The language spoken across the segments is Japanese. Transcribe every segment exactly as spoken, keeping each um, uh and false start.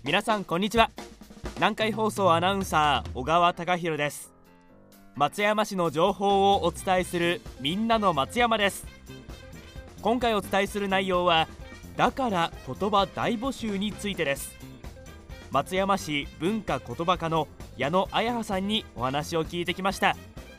皆さんこんにちは。南海放送アナウンサー小川貴博です。松山市の情報をお伝えするみんなの松山です。今回お伝えする内容はだから言葉大募集についてです。松山市文化言葉課の矢野彩葉さんにお話を聞いてきました。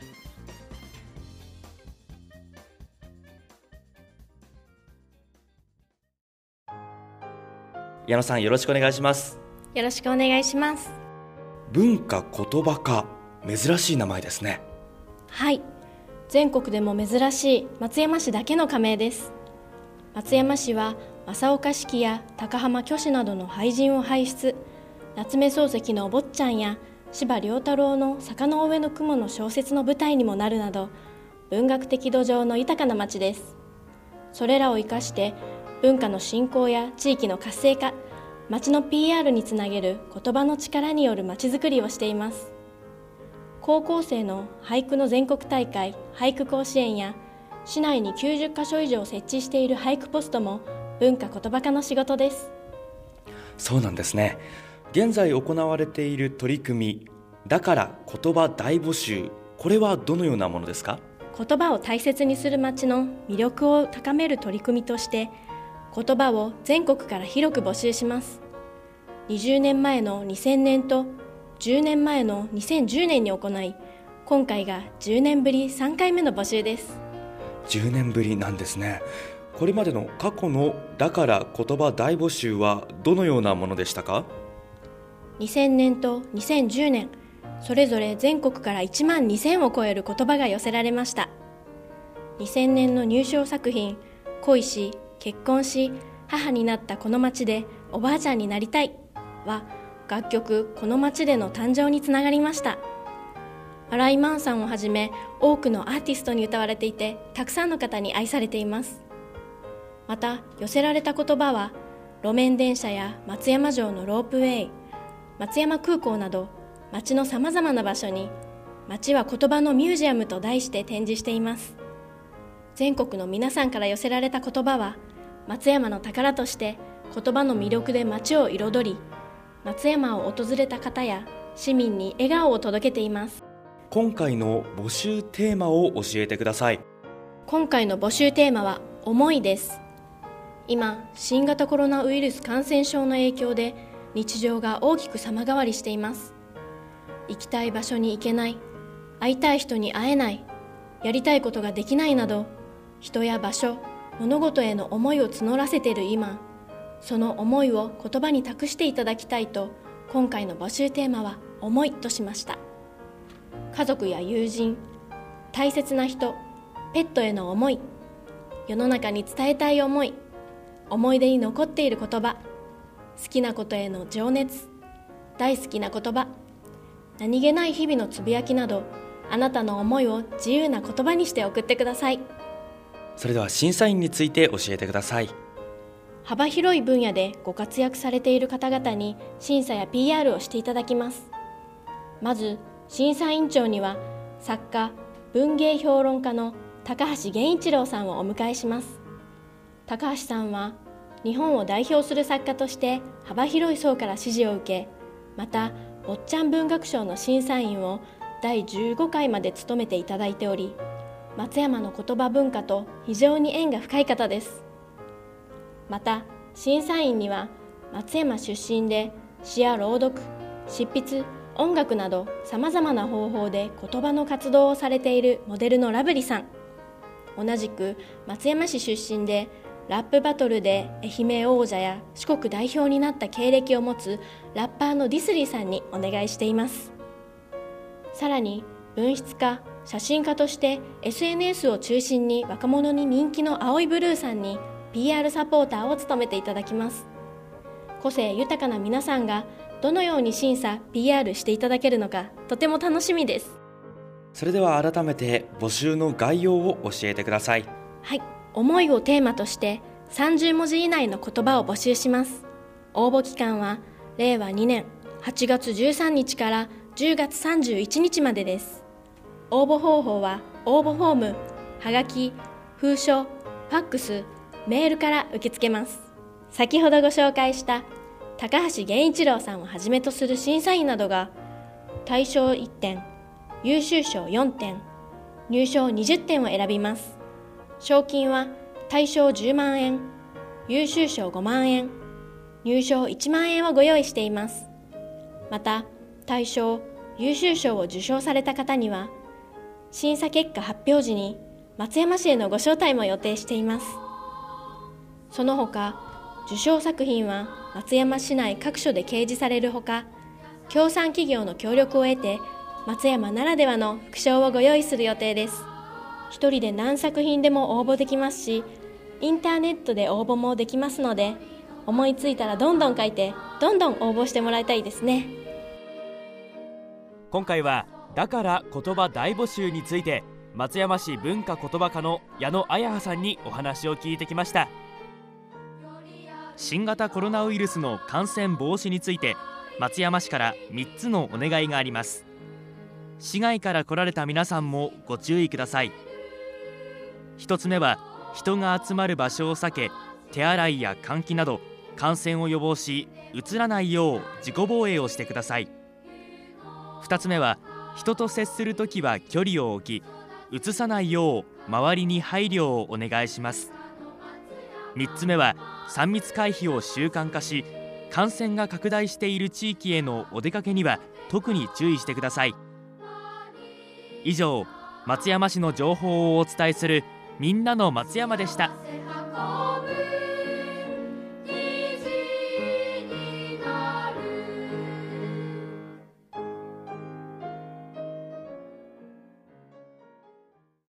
矢野さん、よろしくお願いします。 よろしくお願いします。 文化言葉課、珍しい名前ですね。 はい、全国でも珍しい松山市だけの加盟です。松山市は正岡子規や高浜虚子などの俳人を輩出、夏目漱石のお坊ちゃんや司馬遼太郎の坂の上の雲の小説の舞台にもなるなど、文学的土壌の豊かな町です。それらを生かして文化の振興や地域の活性化、町の ピーアール につなげる言葉の力による町づくりをしています。高校生の俳句の全国大会俳句甲子園や市内にきゅうじゅっかしょ以上設置している俳句ポストも文化言葉課の仕事です。 そうなんですね。現在行われている取り組み、だから言葉大募集、これはどのようなものですか？ 言葉を大切にする町の魅力を高める取り組みとして、言葉を全国から広く募集します。にじゅうねんまえのにせんねんとじゅうねんまえのにせんじゅうねんに行い、今回がじゅうねんぶりさんかいめの募集です。 じゅうねんぶりなんですね。これまでの過去のだから言葉大募集はどのようなものでしたか？ にせんねんとにせんじゅうねん、それぞれ全国からいちまんにせんを超える言葉が寄せられました。にせんねんの入賞作品、恋し結婚し母になったこの町でおばあちゃんになりたいは、楽曲この町での誕生につながりました。新井満さんをはじめ多くのアーティストに歌われていて、たくさんの方に愛されています。また寄せられた言葉は路面電車や松山城のロープウェイ、松山空港など町のさまざまな場所に町は言葉のミュージアムと題して展示しています。全国の皆さんから寄せられた言葉は松山の宝として言葉の魅力で町を彩り、松山を訪れた方や市民に笑顔を届けています。 今回の募集テーマを教えてください。 今回の募集テーマは思いです。今、新型コロナウイルス感染症の影響で日常が大きく様変わりしています。行きたい場所に行けない、会いたい人に会えない、やりたいことができないなど、人や場所、物事への思いを募らせている今、その思いを言葉に託していただきたいと、今回の募集テーマは思いとしました。家族や友人、大切な人、ペットへの思い、世の中に伝えたい思い、思い出に残っている言葉、好きなことへの情熱、大好きな言葉、何気ない日々のつぶやきなど、あなたの思いを自由な言葉にして送ってください。 それでは審査員について教えてください。 幅広い分野でご活躍されている方々に審査や ピーアール をしていただきます。まず審査委員長には作家、文芸評論家の高橋源一郎さんをお迎えします。高橋さんは日本を代表する作家として幅広い層から支持を受け、また坊ちゃん文学賞の審査員をだいじゅうごかいまで務めていただいており、松山の言葉文化と非常に縁が深い方です。また審査員には松山出身で詩や朗読、執筆、音楽などさまざまな方法で言葉の活動をされているモデルのラブリさん、同じく松山市出身でラップバトルで愛媛王者や四国代表になった経歴を持つラッパーのディスリーさんにお願いしています。さらに文筆家、写真家として エスエヌエス を中心に若者に人気の青いブルーさんに ピーアール サポーターを務めていただきます。個性豊かな皆さんがどのように審査 ピーアール していただけるのか、とても楽しみです。 それでは改めて募集の概要を教えてください。 はい、思いをテーマとしてさんじゅうもじ以内の言葉を募集します。応募期間はれいわにねんはちがつじゅうさんにちからじゅうがつさんじゅういちにちまでです。応募方法は応募フォーム、はがき、封書、ファックス、メールから受け付けます。先ほどご紹介した高橋源一郎さんをはじめとする審査員などが大賞いってん、優秀賞よんてん、入賞にじゅってんを選びます。賞金は大賞じゅうまんえん、優秀賞ごまんえん、入賞いちまんえんをご用意しています。また、大賞、優秀賞を受賞された方には、審査結果発表時に松山市へのご招待も予定しています。その他、受賞作品は松山市内各所で掲示されるほか、協賛企業の協力を得て、松山ならではの副賞をご用意する予定です。一人で何作品でも応募できますし、インターネットで応募もできますので、思いついたらどんどん書いて、どんどん応募してもらいたいですね。 今回はだから言葉大募集について、松山市文化言葉課の矢野彩葉さんにお話を聞いてきました。新型コロナウイルスの感染防止について、松山市からみっつのお願いがあります。市外から来られた皆さんもご注意ください。ひとつめは、人が集まる場所を避け、手洗いや換気など感染を予防し、うつらないよう自己防衛をしてください。ふたつめは、人と接するときは距離を置き、うつさないよう周りに配慮をお願いします。みっつめは、さん密回避を習慣化し、感染が拡大している地域へのお出かけには特に注意してください。以上、松山市の情報をお伝えするみんなの松山でした。